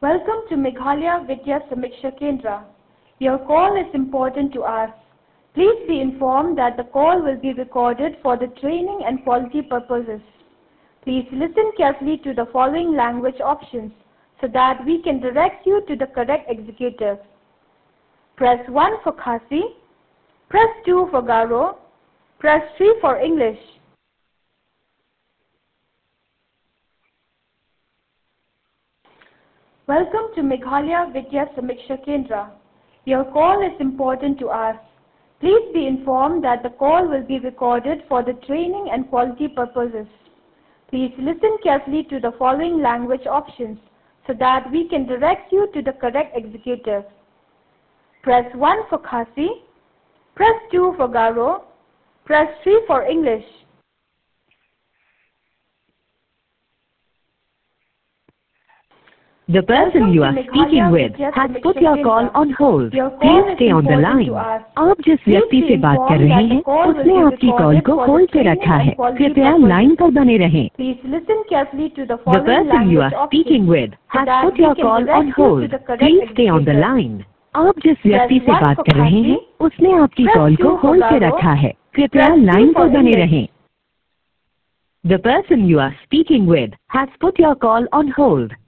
Welcome to Meghalaya Vidya Samiksha Kendra. Your call is important to us. Please be informed that the call will be recorded for the training and quality purposes. Please listen carefully to the following language options so that we can direct you to the correct executive. Press 1 for Khasi, press 2 for Garo, press 3 for English. Welcome to Meghalaya Vidya Samiksha Kendra. Your call is important to us. Please be informed that the call will be recorded for the training and quality purposes. Please listen carefully to the following language options so that we can direct you to the correct executive. Press 1 for Khasi, press 2 for Garo, press 3 for English. The person you are speaking with has put your call on hold. Please stay on the line. आप जिस व्यक्ति से बात कर रहे हैं उसने आपकी कॉल को होल्ड पे रखा है। कृपया लाइन पर बने रहें। The person you are speaking with has put your call on hold. Please stay on the line. आप जिस व्यक्ति से बात कर रहे हैं उसने आपकी कॉल को होल्ड पे रखा है। कृपया लाइन पर बने रहें। The person you are speaking with has put your call on hold.